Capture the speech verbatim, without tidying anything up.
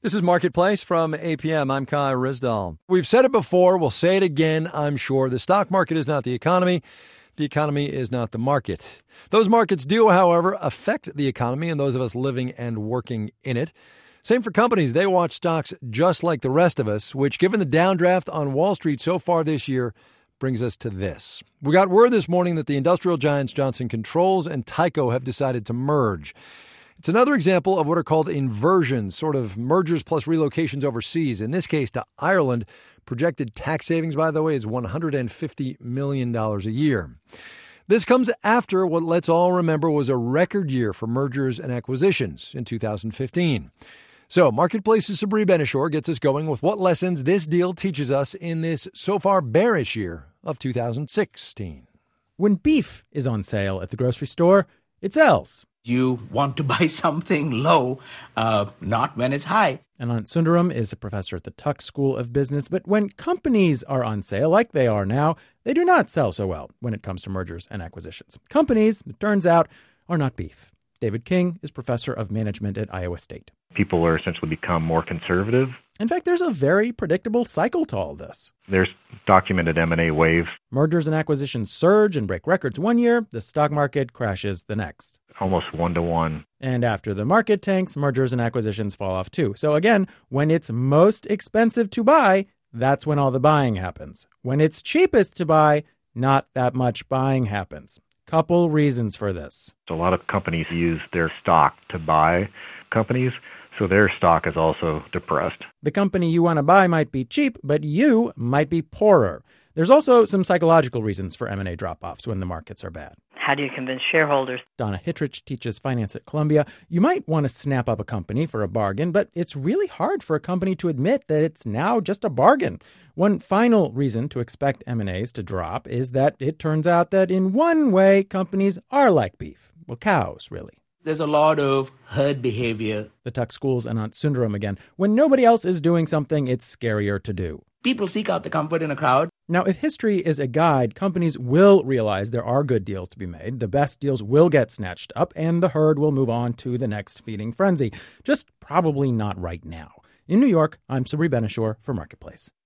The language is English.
This is Marketplace from A P M. I'm Kai Rizdal. We've said it before. We'll say it again, I'm sure. The stock market is not the economy. The economy is not the market. Those markets do, however, affect the economy and those of us living and working in it. Same for companies. They watch stocks just like the rest of us, which, given the downdraft on Wall Street so far this year, brings us to this. We got word this morning that the industrial giants Johnson Controls and Tyco have decided to merge. It's another example of what are called inversions, sort of mergers plus relocations overseas, in this case to Ireland. Projected tax savings, by the way, is one hundred fifty million dollars a year. This comes after what let's all remember was a record year for mergers and acquisitions in two thousand fifteen. So Marketplace's Sabri Ben-Achour gets us going with what lessons this deal teaches us in this so far bearish year of two thousand sixteen. When beef is on sale at the grocery store, it sells. You want to buy something low, uh, not when it's high. Anant Sundaram is a professor at the Tuck School of Business. But when companies are on sale, like they are now, they do not sell so well when it comes to mergers and acquisitions. Companies, it turns out, are not beef. David King is professor of management at Iowa State. People are essentially become more conservative. In fact, there's a very predictable cycle to all this. There's documented M and A waves. Mergers and acquisitions surge and break records one year, the stock market crashes the next. Almost one-to-one. And after the market tanks, mergers and acquisitions fall off too. So again, when it's most expensive to buy, that's when all the buying happens. When it's cheapest to buy, not that much buying happens. Couple reasons for this. A lot of companies use their stock to buy companies, so their stock is also depressed. The company you want to buy might be cheap, but you might be poorer. There's also some psychological reasons for M and A drop-offs when the markets are bad. How do you convince shareholders? Donna Hittrich teaches finance at Columbia. You might want to snap up a company for a bargain, but it's really hard for a company to admit that it's now just a bargain. One final reason to expect M and As to drop is that it turns out that in one way, companies are like beef. Well, cows, really. There's a lot of herd behavior. The Tuck School's Anant Sundaram again. When nobody else is doing something, it's scarier to do. People seek out the comfort in a crowd. Now, if history is a guide, companies will realize there are good deals to be made. The best deals will get snatched up, and the herd will move on to the next feeding frenzy. Just probably not right now. In New York, I'm Sabri Ben-Achour for Marketplace.